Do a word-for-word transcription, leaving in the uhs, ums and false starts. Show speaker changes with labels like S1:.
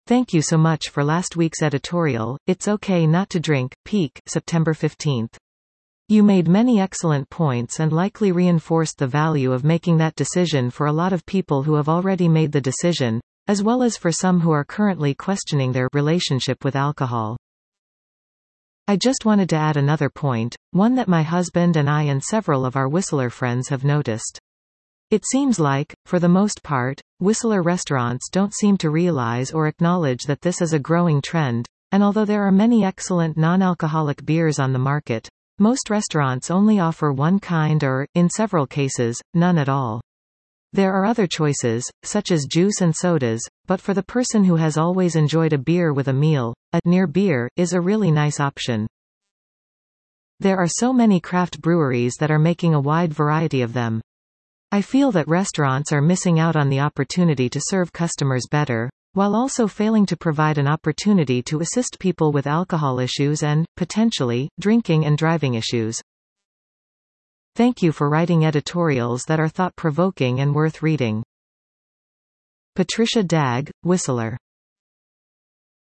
S1: Thank you so much for last week's editorial. It's okay not to drink. Peak, September fifteenth. You made many excellent points and likely reinforced the value of making that decision for a lot of people who have already made the decision, as well as for some who are currently questioning their relationship with alcohol. I just wanted to add another point, one that my husband and I and several of our Whistler friends have noticed. It seems like, for the most part, Whistler restaurants don't seem to realize or acknowledge that this is a growing trend, and although there are many excellent non-alcoholic beers on the market, most restaurants only offer one kind or, in several cases, none at all. There are other choices, such as juice and sodas, but for the person who has always enjoyed a beer with a meal, a near beer is a really nice option. There are so many craft breweries that are making a wide variety of them. I feel that restaurants are missing out on the opportunity to serve customers better, while also failing to provide an opportunity to assist people with alcohol issues and, potentially, drinking and driving issues. Thank you for writing editorials that are thought-provoking and worth reading. Patricia Dagg, Whistler.